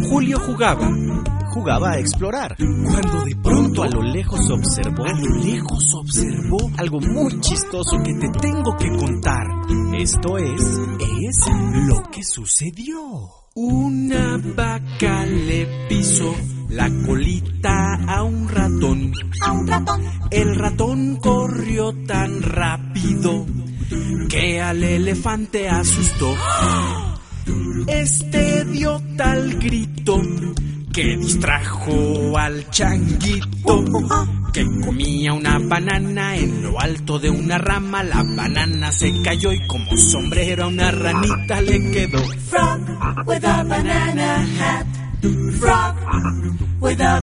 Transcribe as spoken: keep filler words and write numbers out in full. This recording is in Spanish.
Julio jugaba, jugaba a explorar, cuando de pronto a lo lejos observó, a lo lejos observó algo muy chistoso que te tengo que contar. Esto es, es lo que sucedió. Una vaca le pisó la colita a un ratón. A un ratón. El ratón corrió tan rápido que al elefante asustó. Este dio tal grito que distrajo al changuito, que comía una banana en lo alto de una rama. La banana se cayó y como sombrero a una ranita le quedó. Frog with a banana hat. Frog with a